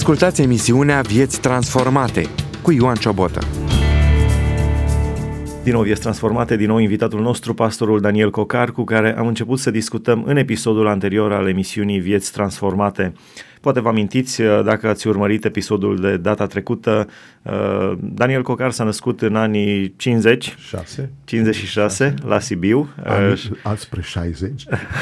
Ascultați emisiunea Vieți Transformate cu Ioan Ciobotă. Din nou Vieți Transformate, din nou invitatul nostru, pastorul Daniel Cocar, cu care am început să discutăm în episodul anterior al emisiunii Vieți Transformate. Poate vă amintiți, dacă ați urmărit episodul de data trecută, Daniel Cocar s-a născut în anii 56 la Sibiu. Azi spre 60.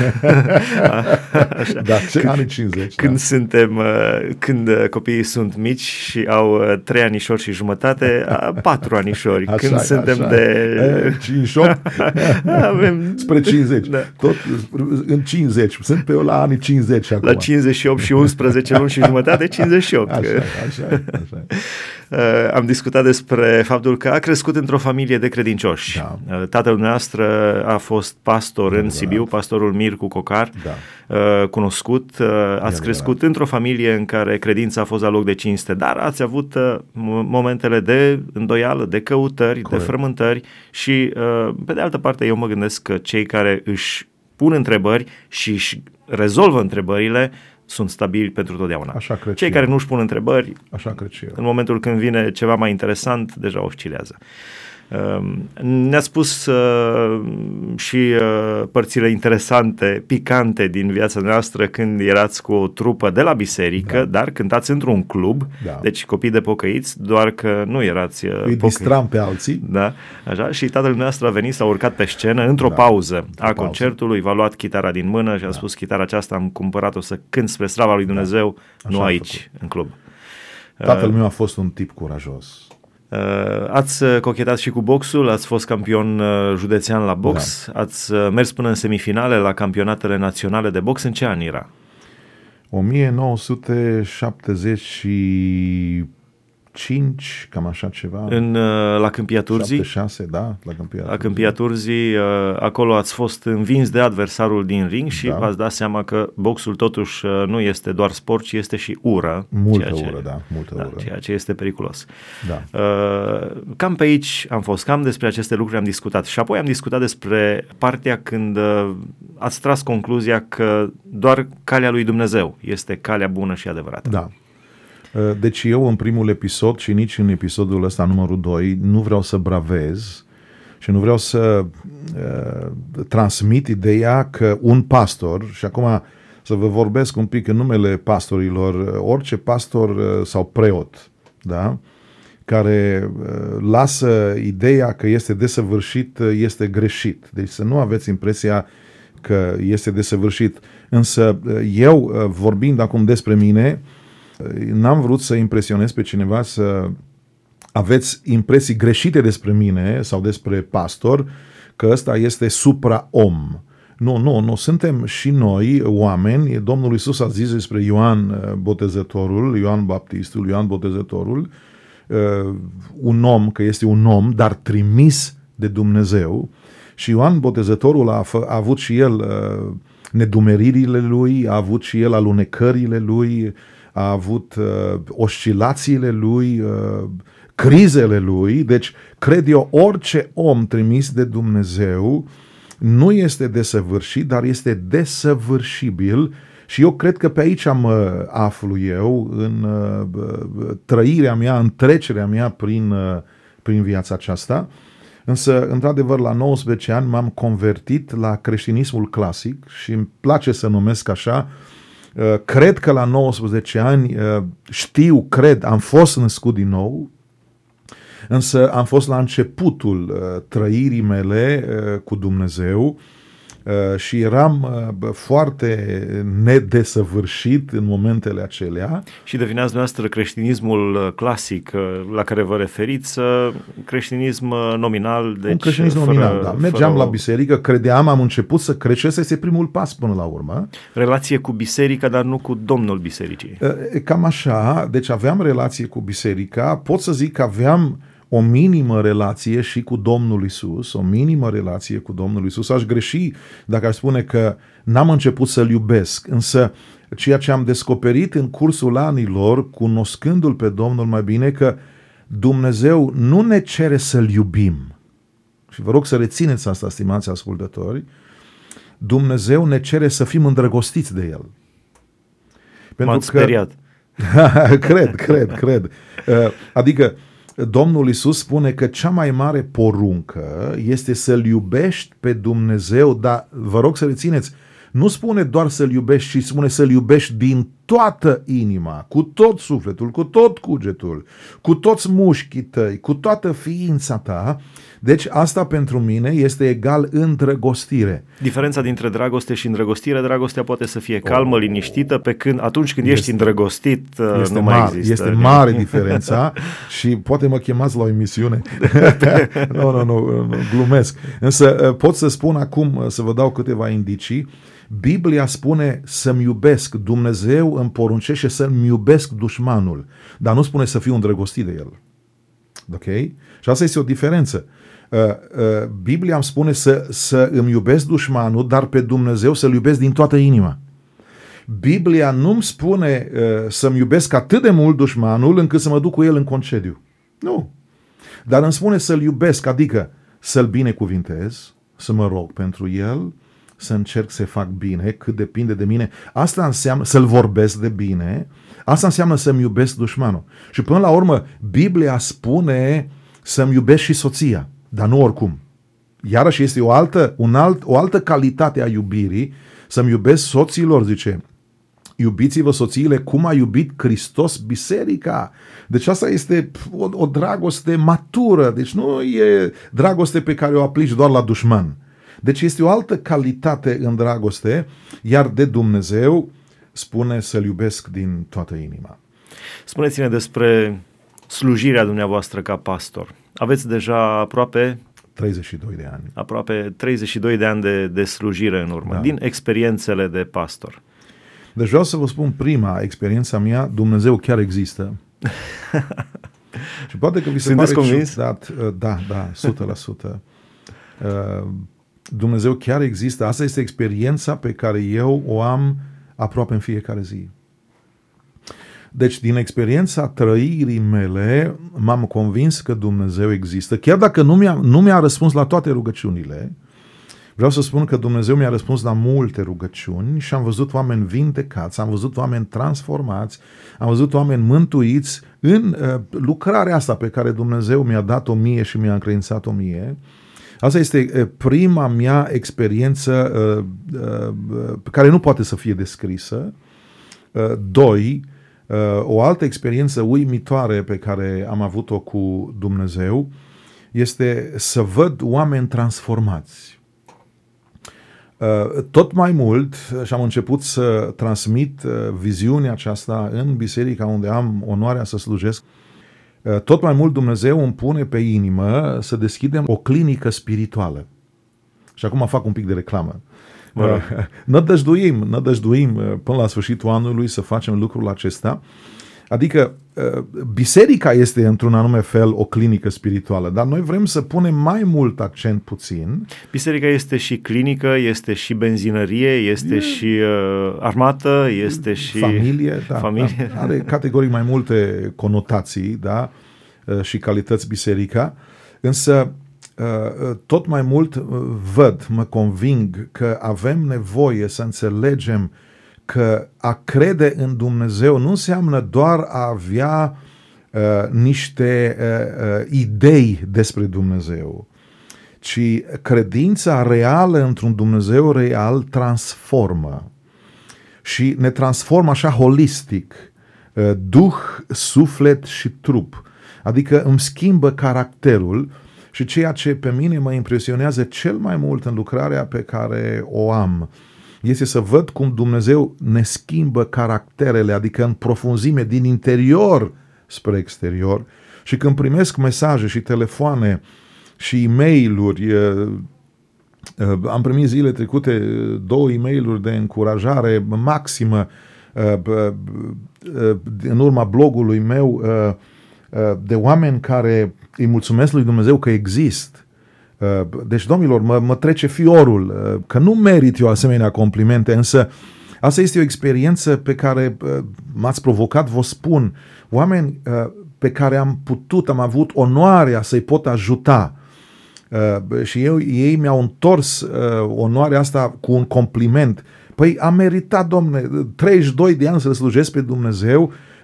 Da, anii 50. Când copiii sunt mici și au 3 anișori și jumătate, 4 anișori. Așa, când suntem așa. De 58 avem spre 50. Da. Tot în 50. Sunt pe eu la anii 50 acum. La 58 și 11 luni și jumătate, 58. Așa. Am discutat despre faptul că a crescut într-o familie de credincioși. Da. Tatăl dumneavoastră a fost pastor în Sibiu, pastorul Mircu Cocar, cunoscut. Ați crescut într-o familie în care credința a fost la loc de cinste, dar ați avut momentele de îndoială, de căutări, de frământări și, pe de altă parte, eu mă gândesc că cei care își pun întrebări și își rezolvă întrebările sunt stabili pentru totdeauna. Așa cred. Cei care nu își pun întrebări, așa cred și eu. În momentul când vine ceva mai interesant, deja oscilează. Ne-a spus și părțile interesante, picante din viața noastră când erați cu o trupă de la biserică, dar cântați într-un club, deci copii de pocăiți, doar că nu erați îi distram pe alții. Da, așa, și tatăl nostru a venit, s-a urcat pe scenă într-o pauză a concertului, v-a luat chitara din mână și a spus: chitara aceasta am cumpărat-o să cânt spre slava lui Dumnezeu, nu aici, în club. Tatăl meu a fost un tip curajos. Ați cochetat și cu boxul, ați fost campion județean la box, ați mers până în semifinale la campionatele naționale de box. În ce an era? 1975, cam așa ceva. La Câmpia Turzii? 76, da, la Câmpia Turzii. Acolo ați fost învins de adversarul din ring și v-ați dat seama că boxul totuși nu este doar sport, ci este și ură. Multă ură. Ceea ce este periculos. Da. Cam pe aici am fost, cam despre aceste lucruri am discutat. Și apoi am discutat despre partea când ați tras concluzia că doar calea lui Dumnezeu este calea bună și adevărată. Da. Deci eu în primul episod și nici în episodul ăsta numărul 2 nu vreau să bravez și nu vreau să transmit ideea că un pastor, și acum să vă vorbesc un pic în numele pastorilor, orice pastor sau preot, da, care lasă ideea că este desăvârșit, este greșit. Deci să nu aveți impresia că este desăvârșit. Însă eu, vorbind acum despre mine, n-am vrut să impresionez pe cineva, să aveți impresii greșite despre mine sau despre pastor, că ăsta este supra-om. Nu, suntem și noi oameni. Domnul Iisus a zis despre Ioan Botezătorul, Ioan Baptistul, Ioan Botezătorul, un om, că este un om, dar trimis de Dumnezeu. Și Ioan Botezătorul a avut și el nedumeririle lui, a avut și el alunecările lui, a avut oscilațiile lui, crizele lui. Deci, cred eu, orice om trimis de Dumnezeu nu este desăvârșit, dar este desăvârșibil. Și eu cred că pe aici mă aflu eu în trăirea mea, în trecerea mea prin viața aceasta. Însă, într-adevăr, la 19 ani m-am convertit la creștinismul clasic și îmi place să numesc așa. Cred că la 19 ani am fost născut din nou, însă am fost la începutul trăirii mele cu Dumnezeu și eram foarte nedesăvârșit în momentele acelea. Și defineați dumneavoastră creștinismul clasic la care vă referiți, creștinism nominal. Deci un creștinism nominal, da. Mergeam la biserică, credeam, am început să cred și ăsta este primul pas până la urmă. Relație cu biserica, dar nu cu Domnul bisericii. Cam așa, deci aveam relație cu biserica, pot să zic că aveam o minimă relație și cu Domnul Iisus, o minimă relație cu Domnul Iisus. Aș greși dacă aș spune că n-am început să-L iubesc, însă ceea ce am descoperit în cursul anilor, cunoscându-L pe Domnul mai bine, că Dumnezeu nu ne cere să-L iubim. Și vă rog să rețineți asta, stimați ascultători, Dumnezeu ne cere să fim îndrăgostiți de El. M-ați speriat. Cred. Adică Domnul Iisus spune că cea mai mare poruncă este să-L iubești pe Dumnezeu, dar vă rog să rețineți, nu spune doar să-L iubești, ci spune să-L iubești din toată inima, cu tot sufletul, cu tot cugetul, cu toți mușchii tăi, cu toată ființa ta. Deci asta pentru mine este egal îndrăgostire. Diferența dintre dragoste și îndrăgostire, dragostea poate să fie calmă, liniștită, pe când atunci când ești îndrăgostit nu mai există. Este mare diferența și poate mă chemați la o emisiune. Nu, glumesc. Însă pot să spun acum, să vă dau câteva indicii. Biblia spune să-mi iubesc, Dumnezeu îmi poruncește să-mi iubesc dușmanul, dar nu spune să fiu îndrăgostit de el. Ok? Și asta este o diferență. Biblia îmi spune să îmi iubesc dușmanul, dar pe Dumnezeu să-L iubesc din toată inima. Biblia nu-mi spune să-mi iubesc atât de mult dușmanul încât să mă duc cu el în concediu. Nu. Dar îmi spune să-L iubesc, adică să-L binecuvintez, să mă rog pentru el, să încerc să fac bine, cât depinde de mine. Asta înseamnă să-L vorbesc de bine, asta înseamnă să-mi iubesc dușmanul. Și până la urmă, Biblia spune să-mi iubesc și soția, dar nu oricum. Iarăși este o altă calitate a iubirii, să-mi iubesc soților, zice, iubiți-vă soțiile cum a iubit Hristos biserica. Deci asta este o dragoste matură, deci nu e dragoste pe care o aplici doar la dușman. Deci este o altă calitate în dragoste, iar de Dumnezeu spune să-L iubesc din toată inima. Spuneți-ne despre slujirea dumneavoastră ca pastor. Aveți deja aproape 32 de ani. Aproape 32 de ani de slujire în urmă, din experiențele de pastor. Deci vreau să vă spun experiența mea, Dumnezeu chiar există. Și poate că vi se Sunteți pare convins? ciudat, da, 100%. Dumnezeu chiar există. Asta este experiența pe care eu o am aproape în fiecare zi. Deci, din experiența trăirii mele, m-am convins că Dumnezeu există. Chiar dacă nu mi-a răspuns la toate rugăciunile, vreau să spun că Dumnezeu mi-a răspuns la multe rugăciuni și am văzut oameni vindecați, am văzut oameni transformați, am văzut oameni mântuiți în lucrarea asta pe care Dumnezeu mi-a dat-o mie și mi-a încredințat-o mie. Asta este prima mea experiență care nu poate să fie descrisă. 2. O altă experiență uimitoare pe care am avut-o cu Dumnezeu este să văd oameni transformați. Tot mai mult, și am început să transmit viziunea aceasta în biserica unde am onoarea să slujesc, tot mai mult Dumnezeu îmi pune pe inimă să deschidem o clinică spirituală. Și acum fac un pic de reclamă. Nădăjduim până la sfârșitul anului să facem lucrul acesta. Adică biserica este într-un anume fel o clinică spirituală, dar noi vrem să punem mai mult accent puțin. Biserica este și clinică, este și benzinărie, este și armată, este și familie. Da. Are categoric mai multe conotații, da? Și calități biserica, însă tot mai mult mă conving că avem nevoie să înțelegem că a crede în Dumnezeu nu înseamnă doar a avea niște idei despre Dumnezeu, ci credința reală într-un Dumnezeu real transformă și ne transformă așa holistic, duh, suflet și trup. Adică îmi schimbă caracterul și ceea ce pe mine mă impresionează cel mai mult în lucrarea pe care o am este să văd cum Dumnezeu ne schimbă caracterele, adică în profunzime, din interior spre exterior. Și când primesc mesaje și telefoane și e-mail-uri, am primit zile trecute 2 e-mail-uri de încurajare maximă în urma blogului meu, de oameni care îi mulțumesc lui Dumnezeu că exist. Deci, domnilor, mă trece fiorul, că nu merit eu asemenea complimente, însă asta este o experiență pe care m-ați provocat, vă spun, oameni pe care am avut onoarea să-i pot ajuta și ei mi-au întors onoarea asta cu un compliment. Păi am meritat, domne, 32 de ani să slujesc pe Dumnezeu,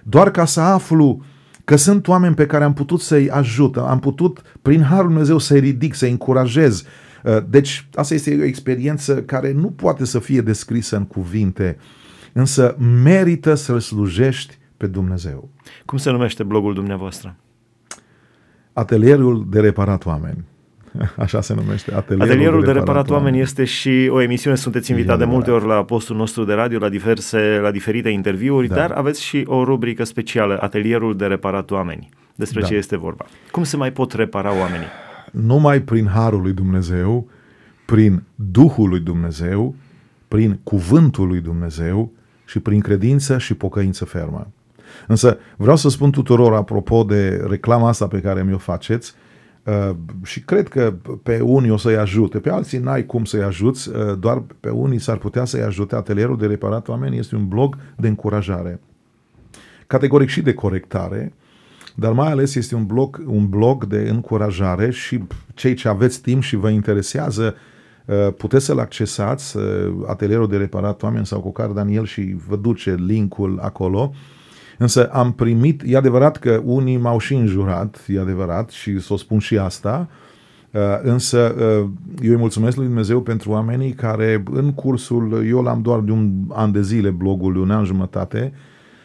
doar ca să aflu că sunt oameni pe care am putut să-i ajut, am putut prin Harul Dumnezeu să-i ridic, să-i încurajez. Deci asta este o experiență care nu poate să fie descrisă în cuvinte, însă merită să-L slujești pe Dumnezeu. Cum se numește blogul dumneavoastră? Atelierul de reparat oameni. Așa se numește. Atelierul de reparat oameni este și o emisiune, sunteți invitat de multe ori la postul nostru de radio, la diferite interviuri, dar aveți și o rubrică specială, Atelierul de reparat oameni. Despre ce este vorba? Cum se mai pot repara oamenii? Numai prin Harul lui Dumnezeu, prin Duhul lui Dumnezeu, prin Cuvântul lui Dumnezeu și prin credință și pocăință fermă. Însă vreau să spun tuturor, apropo de reclama asta pe care mi-o faceți, și cred că pe unii o să-i ajute, pe alții n-ai cum să-i ajuți, doar pe unii s-ar putea să-i ajute. Atelierul de reparat oameni este un blog de încurajare, categoric și de corectare, dar mai ales este un blog de încurajare și cei ce aveți timp și vă interesează, puteți să-l accesați, Atelierul de reparat oameni sau Cocar Daniel, și vă duce linkul acolo. Însă am primit, e adevărat că unii m-au și înjurat, e adevărat, și să o spun și asta, însă eu îi mulțumesc lui Dumnezeu pentru oamenii care în cursul, eu l-am doar de un an de zile blogul, de un an jumătate,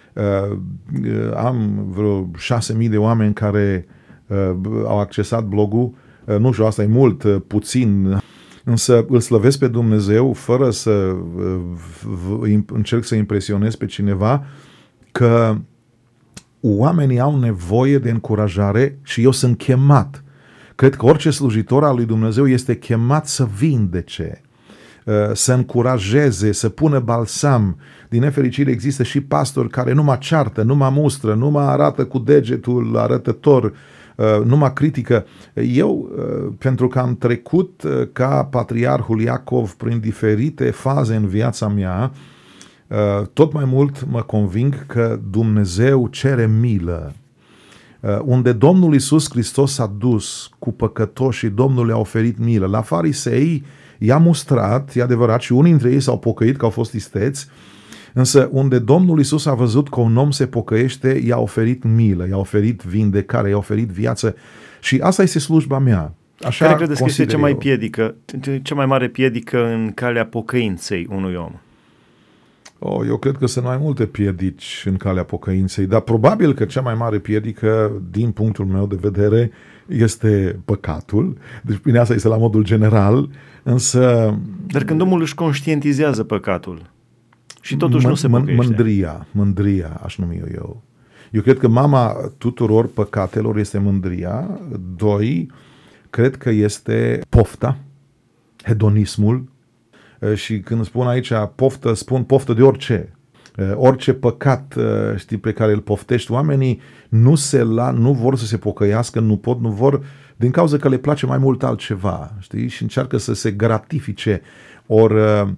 am vreo 6.000 de oameni care au accesat blogul, nu știu, asta e mult, puțin, însă îl slăvesc pe Dumnezeu fără să încerc să impresionez pe cineva, că oamenii au nevoie de încurajare și eu sunt chemat. Cred că orice slujitor al lui Dumnezeu este chemat să vindece, să încurajeze, să pună balsam. Din nefericire există și pastori care nu mă ceartă, nu mă mustră, nu mă arată cu degetul arătător, nu mă critică. Eu, pentru că am trecut ca patriarhul Iacov prin diferite faze în viața mea, tot mai mult mă conving că Dumnezeu cere milă. Unde Domnul Iisus Hristos s-a dus cu păcătoși și Domnul le-a oferit milă. La farisei i-a mustrat, e adevărat, și unii dintre ei s-au pocăit că au fost isteți, însă unde Domnul Iisus a văzut că un om se pocăiește, i-a oferit milă, i-a oferit vindecare, i-a oferit viață, și asta este slujba mea. Așa care credeți că este cea mai mare piedică în calea pocăinței unui om? Eu cred că sunt mai multe piedici în calea pocăinței, dar probabil că cea mai mare piedică, din punctul meu de vedere, este păcatul. Deci, bine, asta este la modul general, însă... Dar când omul își conștientizează păcatul și totuși nu se pocăiește. Mândria, aș numi eu. Eu cred că mama tuturor păcatelor este mândria. 2, cred că este pofta, hedonismul. Și când spun aici poftă, spun poftă de orice. Orice păcat, știi, pe care îl poftești, oamenii nu vor să se pocăiască, nu vor, din cauza că le place mai mult altceva, știi? Și încearcă să se gratifice. Ori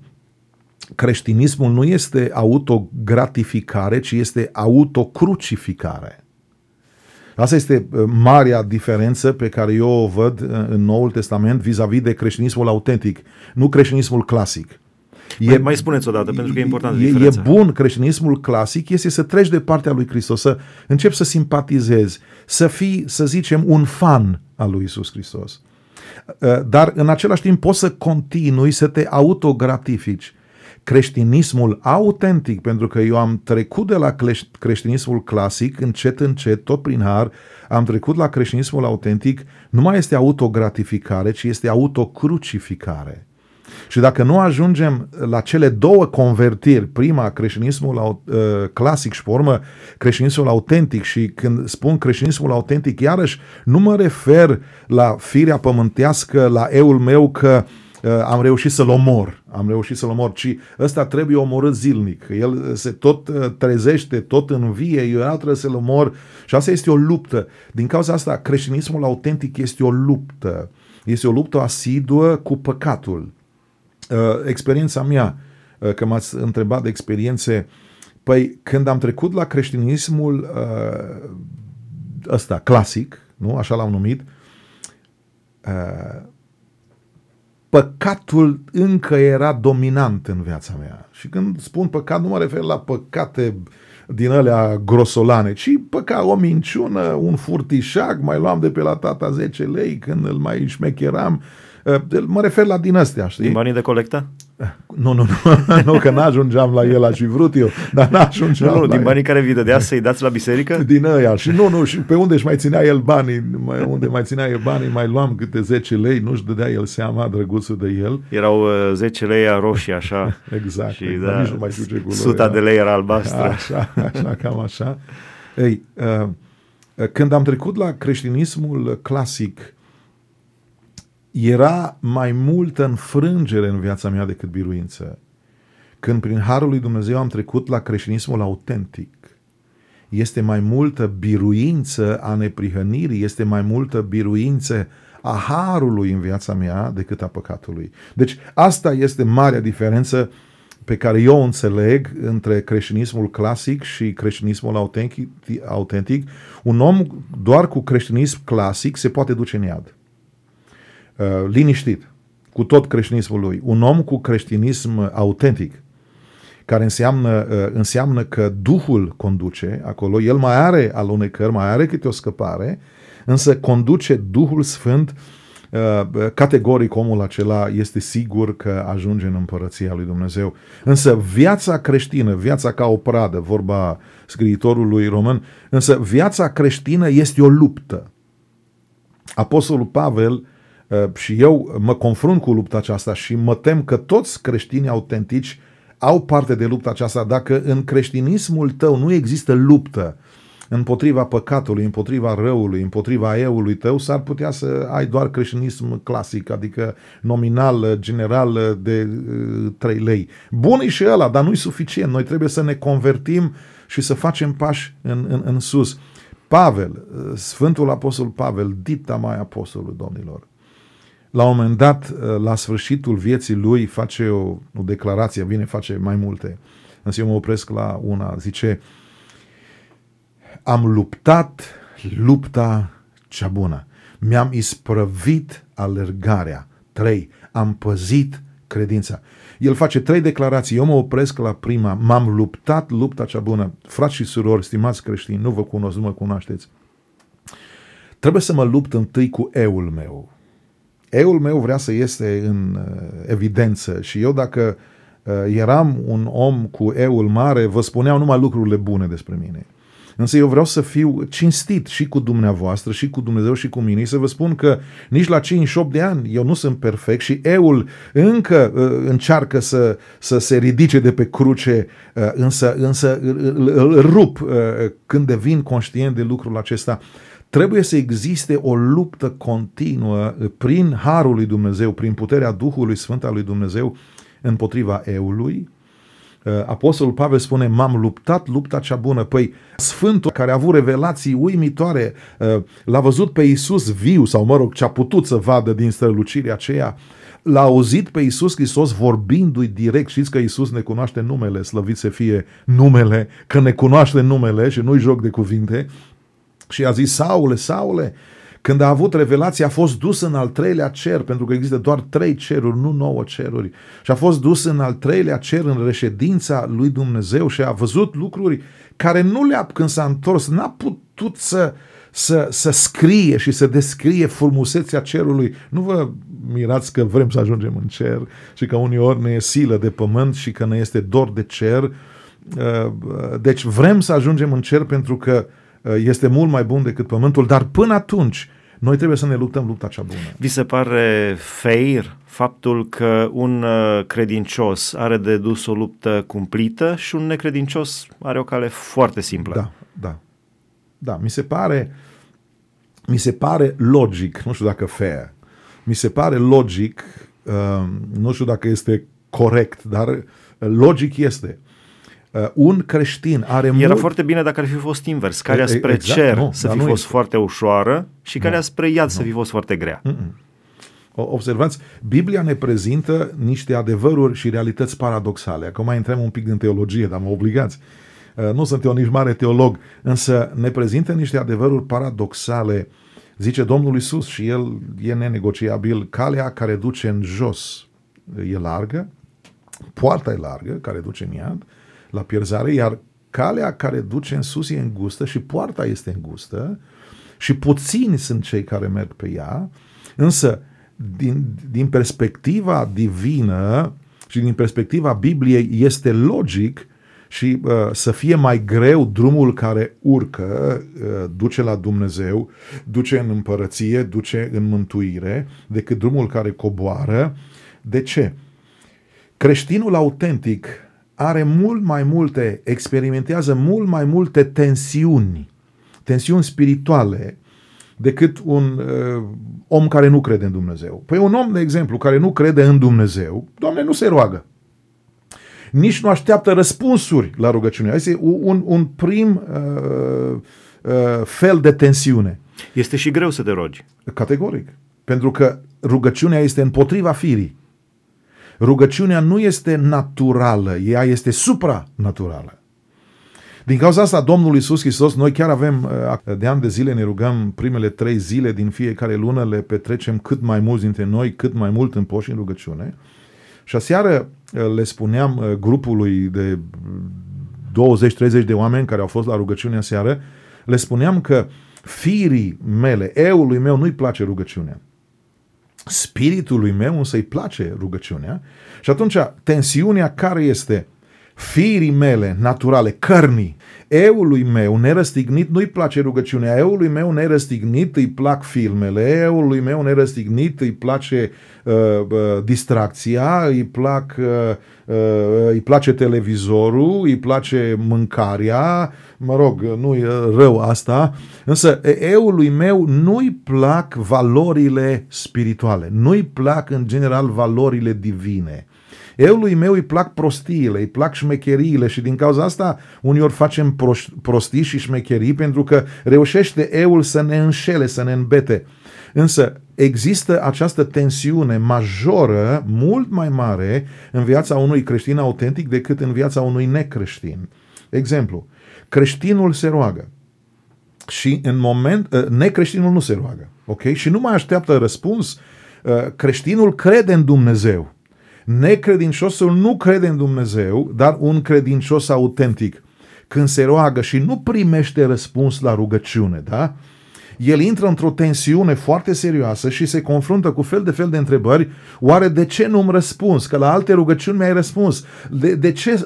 creștinismul nu este autogratificare, ci este autocrucificare. Asta este marea diferență pe care eu o văd în Noul Testament vis-a-vis de creștinismul autentic, nu creștinismul clasic. Mai spuneți odată, pentru că e importantă diferența. E bun, creștinismul clasic este să treci de partea lui Hristos, să începi să simpatizezi, să fii, să zicem, un fan al lui Iisus Hristos. Dar în același timp poți să continui să te autogratifici. Creștinismul autentic, pentru că eu am trecut de la creștinismul clasic, încet, tot prin har, am trecut la creștinismul autentic, nu mai este autogratificare, ci este autocrucificare. Și dacă nu ajungem la cele două convertiri, prima creștinismul clasic și pe urmă creștinismul autentic, și când spun creștinismul autentic, iarăși nu mă refer la firea pământească, la eul meu că am reușit să-l omor, ci ăsta trebuie omorât zilnic. El se tot trezește, tot învie, eu trebuie să-l omor, și asta este o luptă. Din cauza asta, creștinismul autentic este o luptă. Este o luptă asiduă cu păcatul. Experiența mea, că m-ați întrebat de experiențe, păi când am trecut la creștinismul ăsta clasic, nu? Așa l-am numit, păcatul încă era dominant în viața mea. Și când spun păcat, nu mă refer la păcate din alea grosolane, ci ca o minciună, un furtișag, mai luam de pe la tata 10 lei când îl mai șmecheram. Mă refer la din astea, știi? Din banii de colectă? Nu, că n-ajungeam la el, aș fi vrut eu, dar n-ajungeam Nu, din el. banii care vi dădea să-i dați la biserică? Din ăia. Și și pe unde își mai ținea el banii, unde mai ținea el banii, mai luam câte 10 lei, nu-și dădea el seama, drăguțul de el. Erau 10 lei roșii, așa. Exact. Și exact. Nici nu mai știu ce culoare 100 de lei era albastră. Așa, cam așa. Ei, când am trecut la creștinismul clasic, era mai multă înfrângere în viața mea decât biruință. Când prin harul lui Dumnezeu am trecut la creștinismul autentic, este mai multă biruință a neprihănirii, este mai multă biruință a harului în viața mea decât a păcatului. Deci asta este marea diferență pe care eu o înțeleg între creștinismul clasic și creștinismul autentic. Un om doar cu creștinism clasic se poate duce în iad. Liniștit, cu tot creștinismul lui. Un om cu creștinism autentic, care înseamnă că Duhul conduce acolo, el mai are alunecări, mai are câte o scăpare, însă conduce Duhul Sfânt, categoric omul acela este sigur că ajunge în împărăția lui Dumnezeu. Însă viața creștină, viața ca o pradă, vorba scriitorului român, însă viața creștină este o luptă. Apostolul Pavel și eu mă confrunt cu lupta aceasta și mă tem că toți creștinii autentici au parte de lupta aceasta. Dacă în creștinismul tău nu există luptă împotriva păcatului, împotriva răului, împotriva eului tău, s-ar putea să ai doar creștinism clasic, adică nominal, general de 3 lei. Bun e și ăla, dar nu-i suficient. Noi trebuie să ne convertim și să facem pași în sus. Pavel, Sfântul Apostol Pavel, dita mai apostolul, domnilor, la un moment dat, la sfârșitul vieții lui, face o declarație, face mai multe, însă eu mă opresc la una, zice: am luptat lupta cea bună, mi-am isprăvit alergarea. 3. Am păzit credința. El face 3 declarații, eu mă opresc la prima: m-am luptat lupta cea bună. Frați și surori, stimați creștini, nu vă cunosc, nu mă cunoașteți. Trebuie să mă lupt întâi cu eul meu. Eul meu vrea să iese în evidență și eu, dacă eram un om cu eul mare, vă spuneau numai lucrurile bune despre mine. Însă eu vreau să fiu cinstit și cu dumneavoastră, și cu Dumnezeu, și cu mine, să vă spun că nici la 58 de ani eu nu sunt perfect și eul încă încearcă să se ridice de pe cruce, însă îl rup când devin conștient de lucrul acesta. Trebuie să existe o luptă continuă prin harul lui Dumnezeu, prin puterea Duhului Sfânt al lui Dumnezeu împotriva eului. Apostolul Pavel spune: m-am luptat lupta cea bună. Păi Sfântul, care a avut revelații uimitoare, l-a văzut pe Iisus viu, sau ce-a putut să vadă din strălucirea aceea, l-a auzit pe Iisus Hristos vorbindu-i direct. Știți că Iisus ne cunoaște numele, slăvit să fie numele, că ne cunoaște numele și nu-i joc de cuvinte. Și a zis: Saule, Saule, când a avut revelație, a fost dus în al 3-lea cer, pentru că există doar 3 ceruri, nu 9 ceruri. Și a fost dus în al 3-lea cer, în reședința lui Dumnezeu, și a văzut lucruri care când s-a întors, n-a putut să scrie și să descrie frumusețea cerului. Nu vă mirați că vrem să ajungem în cer și că uneori ne e silă de pământ și că ne este dor de cer. Deci vrem să ajungem în cer pentru că este mult mai bun decât pământul, dar până atunci noi trebuie să ne luptăm lupta cea bună. Vi se pare fair faptul că un credincios are de dus o luptă cumplită și un necredincios are o cale foarte simplă? Da, mi se pare logic, nu știu dacă fair, mi se pare logic, nu știu dacă este corect, dar logic este. Un creștin are Era foarte bine dacă ar fi fost invers, calea spre cer să fi fost foarte ușoară și calea spre iad să fi fost foarte grea. Observați, Biblia ne prezintă niște adevăruri și realități paradoxale. Acum mai intrăm un pic în teologie, dar mă obligați. Nu sunt eu nici mare teolog, însă ne prezintă niște adevăruri paradoxale. Zice Domnul Iisus, și el e nenegociabil: calea care duce în jos e largă, poarta e largă care duce în iad, la pierzare, iar calea care duce în sus e îngustă și poarta este îngustă și puțini sunt cei care merg pe ea, însă din perspectiva divină și din perspectiva Bibliei este logic și să fie mai greu drumul care urcă, duce la Dumnezeu, duce în împărăție, duce în mântuire, decât drumul care coboară. De ce? Creștinul autentic are mult mai multe, experimentează mult mai multe tensiuni spirituale, decât un om care nu crede în Dumnezeu. Păi un om, de exemplu, care nu crede în Dumnezeu, Doamne, nu se roagă. Nici nu așteaptă răspunsuri la rugăciune. Este un prim fel de tensiune. Este și greu să te rogi. Categoric. Pentru că rugăciunea este împotriva firii. Rugăciunea nu este naturală, ea este supranaturală. Din cauza asta, Domnul Iisus Hristos, noi chiar avem, de ani de zile ne rugăm primele 3 zile din fiecare lună, le petrecem cât mai mulți dintre noi, cât mai mult în post și în rugăciune. Și aseară le spuneam grupului de 20-30 de oameni care au fost la rugăciune aseară, le spuneam că firii mele, eului meu nu-i place rugăciunea. Spiritului meu însă îi place rugăciunea și atunci tensiunea care este? Firii mele naturale, cărnii, eului meu nerăstignit nu-i place rugăciunea, eului meu nerăstignit îi plac filmele, eului meu nerăstignit îi place distracția, îi place televizorul, îi place mâncarea, mă rog, nu-i rău asta, însă eului meu nu-i plac valorile spirituale, nu-i plac în general valorile divine. Eului meu îi plac prostiile, îi plac șmecheriile și din cauza asta uneori facem prostii și șmecherii pentru că reușește eul să ne înșele, să ne îmbete. Însă există această tensiune majoră, mult mai mare în viața unui creștin autentic decât în viața unui necreștin. Exemplu, creștinul se roagă și în necreștinul nu se roagă, ok? Și nu mai așteaptă răspuns. Creștinul crede în Dumnezeu. Necredinciosul nu crede în Dumnezeu, dar un credincios autentic, când se roagă și nu primește răspuns la rugăciune, da? El intră într-o tensiune foarte serioasă și se confruntă cu fel de întrebări. Oare de ce nu-mi răspuns? Că la alte rugăciuni mi-ai răspuns. De ce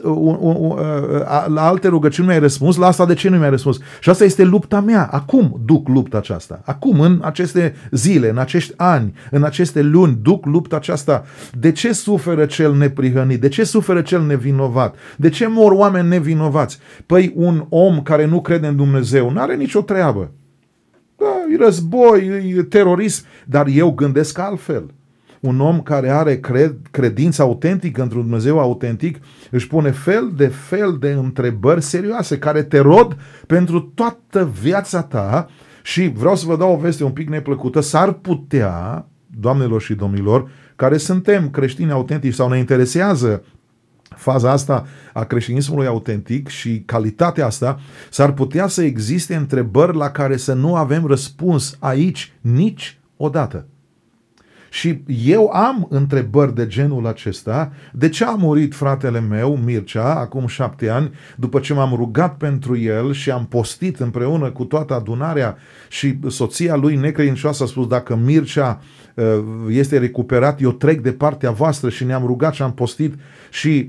la alte rugăciuni mi-ai răspuns? La asta de ce nu mi-ai răspuns? Și asta este lupta mea. Acum duc lupta aceasta. Acum, în aceste zile, în acești ani, în aceste luni, duc lupta aceasta. De ce suferă cel neprihănit? De ce suferă cel nevinovat? De ce mor oameni nevinovați? Păi un om care nu crede în Dumnezeu n-are nicio treabă. Da, e război, e terorism, dar eu gândesc altfel. Un om care are credință autentică într-un Dumnezeu autentic își pune fel de întrebări serioase care te rod pentru toată viața ta și vreau să vă dau o veste un pic neplăcută. S-ar putea, doamnelor și domnilor, care suntem creștini autentici sau ne interesează faza asta a creștinismului autentic și calitatea asta, s-ar putea să existe întrebări la care să nu avem răspuns aici niciodată. Și eu am întrebări de genul acesta. De ce a murit fratele meu, Mircea, acum 7 ani, după ce m-am rugat pentru el și am postit împreună cu toată adunarea și soția lui necredincioasă a spus, dacă Mircea este recuperat, eu trec de partea voastră și ne-am rugat și am postit și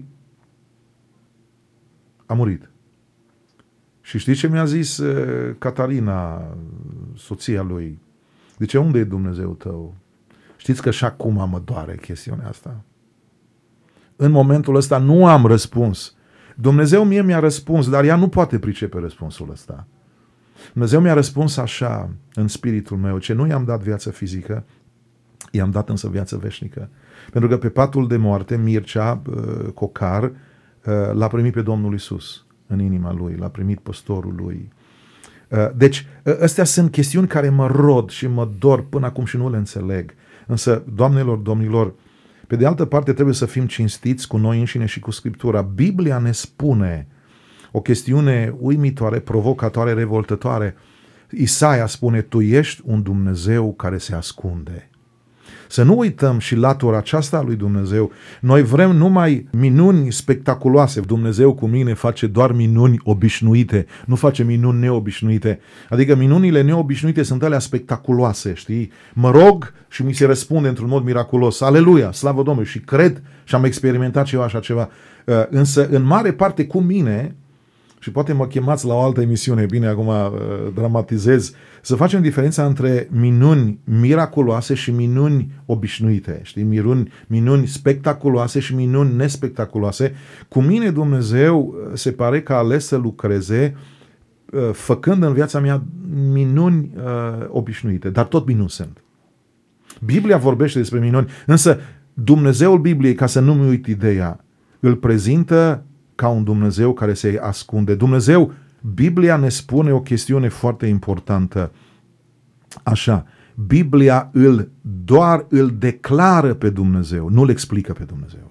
a murit. Și știți ce mi-a zis Catalina, soția lui? Zice, unde e Dumnezeu tău? Știți că și acum mă doare chestiunea asta. În momentul ăsta nu am răspuns. Dumnezeu mie mi-a răspuns, dar ea nu poate pricepe răspunsul ăsta. Dumnezeu mi-a răspuns așa în spiritul meu, ce nu i-am dat viață fizică, i-am dat însă viață veșnică. Pentru că pe patul de moarte, Mircea Cocar l-a primit pe Domnul Iisus în inima lui, l-a primit păstorul lui. Deci, astea sunt chestiuni care mă rod și mă dor până acum și nu le înțeleg. Însă, doamnelor, domnilor, pe de altă parte trebuie să fim cinstiți cu noi înșine și cu Scriptura. Biblia ne spune o chestiune uimitoare, provocatoare, revoltătoare. Isaia spune, tu ești un Dumnezeu care se ascunde. Să nu uităm și latura aceasta a lui Dumnezeu. Noi vrem numai minuni spectaculoase. Dumnezeu cu mine face doar minuni obișnuite, nu face minuni neobișnuite. Adică minunile neobișnuite sunt alea spectaculoase, știi? Mă rog și mi se răspunde într-un mod miraculos. Aleluia, slavă Domnului, și cred și am experimentat ceva așa ceva. Însă, în mare parte cu mine, și poate mă chemați la o altă emisiune, bine, acum dramatizez, să facem diferența între minuni miraculoase și minuni obișnuite, știi? Minuni spectaculoase și minuni nespectaculoase. Cu mine Dumnezeu se pare că a ales să lucreze făcând în viața mea minuni obișnuite, dar tot minuni sunt. Biblia vorbește despre minuni, însă Dumnezeul Bibliei, ca să nu-mi uit ideea, îl prezintă ca un Dumnezeu care se ascunde. Dumnezeu, Biblia ne spune o chestiune foarte importantă. Așa, Biblia doar îl declară pe Dumnezeu, nu îl explică pe Dumnezeu.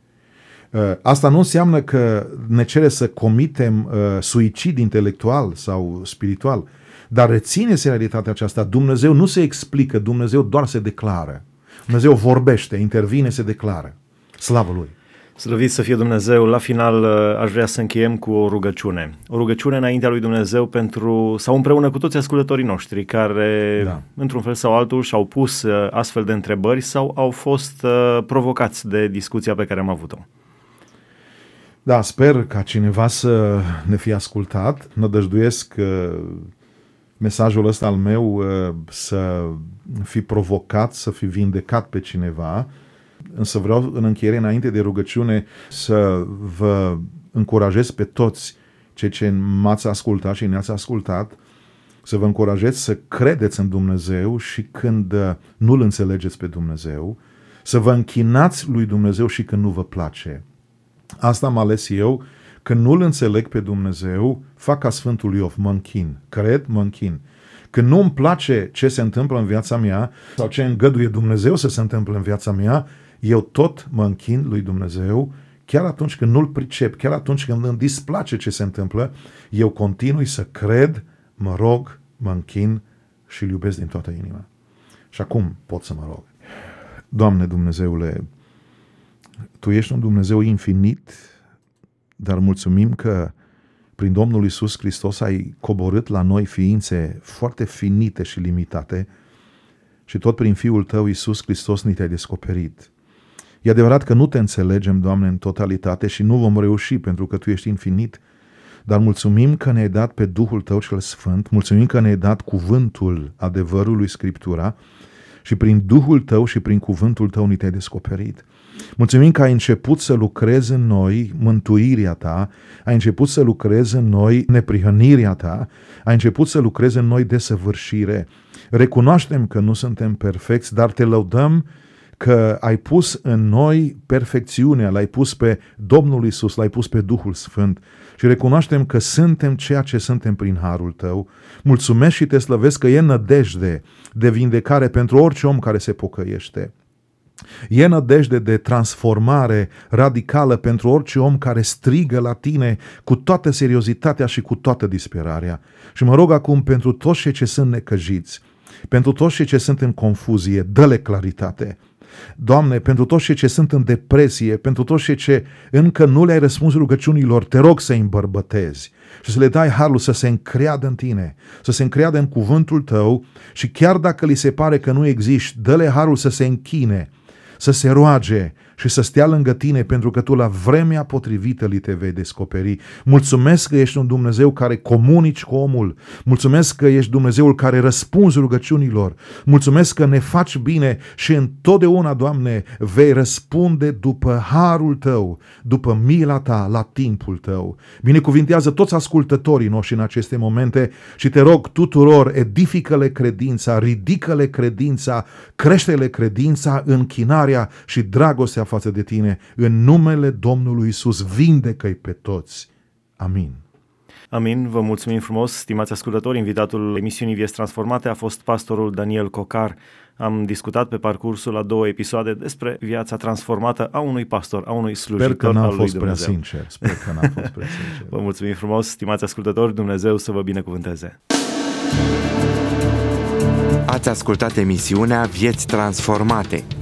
Asta nu înseamnă că ne cere să comitem suicid intelectual sau spiritual, dar reține-se realitatea aceasta. Dumnezeu nu se explică, Dumnezeu doar se declară. Dumnezeu vorbește, intervine, se declară. Slavă Lui! Slăvit să fie Dumnezeu. La final aș vrea să încheiem cu o rugăciune. O rugăciune înaintea lui Dumnezeu sau împreună cu toți ascultătorii noștri care, într-un fel sau altul, și-au pus astfel de întrebări sau au fost provocați de discuția pe care am avut-o. Da, sper ca cineva să ne fie ascultat. Nădăjduiesc mesajul ăsta al meu să fi provocat, să fi vindecat pe cineva. Însă vreau în încheiere, înainte de rugăciune, să vă încurajez pe toți cei ce m-ați ascultat și ne-ați ascultat, să vă încurajez să credeți în Dumnezeu și când nu-L înțelegeți pe Dumnezeu, să vă închinați lui Dumnezeu și când nu vă place. Asta am ales eu, când nu-L înțeleg pe Dumnezeu, fac ca Sfântul Iov, mă închin, cred, mă închin. Când nu îmi place ce se întâmplă în viața mea sau ce îngăduie Dumnezeu să se întâmple în viața mea, eu tot mă închin lui Dumnezeu, chiar atunci când nu-L pricep, chiar atunci când îmi displace ce se întâmplă, eu continui să cred, mă rog, mă închin și îl iubesc din toată inima. Și acum pot să mă rog. Doamne Dumnezeule, Tu ești un Dumnezeu infinit, dar mulțumim că prin Domnul Iisus Hristos ai coborât la noi ființe foarte finite și limitate și tot prin Fiul Tău Iisus Hristos ni te-ai descoperit. E adevărat că nu te înțelegem, Doamne, în totalitate și nu vom reuși pentru că Tu ești infinit, dar mulțumim că ne-ai dat pe Duhul Tău cel Sfânt, mulțumim că ne-ai dat cuvântul adevărului Scriptura și prin Duhul Tău și prin cuvântul Tău ni te-ai descoperit. Mulțumim că ai început să lucrezi în noi mântuirea Ta, ai început să lucrezi în noi neprihănirea Ta, ai început să lucrezi în noi desăvârșire. Recunoaștem că nu suntem perfecți, dar te lăudăm că ai pus în noi perfecțiunea, l-ai pus pe Domnul Iisus, l-ai pus pe Duhul Sfânt și recunoaștem că suntem ceea ce suntem prin harul Tău. Mulțumesc și te slăvesc că e nădejde de vindecare pentru orice om care se pocăiește. E nădejde de transformare radicală pentru orice om care strigă la Tine cu toată seriozitatea și cu toată disperarea. Și mă rog acum pentru toți cei ce sunt necăjiți, pentru toți cei ce sunt în confuzie, dă-le claritate. Doamne, pentru toți cei ce sunt în depresie, pentru toți cei ce încă nu le-ai răspuns rugăciunilor, te rog să-i îmbărbătezi și să le dai harul să se încreadă în Tine, să se încreadă în cuvântul Tău și chiar dacă li se pare că nu existi, dă-le harul să se închine, să se roage și să stea lângă Tine, pentru că Tu la vremea potrivită li te vei descoperi. Mulțumesc că ești un Dumnezeu care comunici cu omul. Mulțumesc că ești Dumnezeul care răspunzi rugăciunilor. Mulțumesc că ne faci bine și întotdeauna, Doamne, vei răspunde după harul Tău, după mila Ta, la timpul Tău. Binecuvintează toți ascultătorii noștri în aceste momente și te rog tuturor, edifică-le credința, ridică-le credința, crește-le credința, închinarea și dragostea față de Tine. În numele Domnului Iisus, vindecă-i pe toți. Amin. Amin. Vă mulțumim frumos, stimați ascultători. Invitatul emisiunii Vieți Transformate a fost pastorul Daniel Cocar. Am discutat pe parcursul a 2 episoade despre viața transformată a unui pastor, a unui slujitor al lui Dumnezeu. Sper că n-a fost prea sincer. Vă mulțumim frumos, stimați ascultători. Dumnezeu să vă binecuvânteze. Ați ascultat emisiunea Vieți Transformate.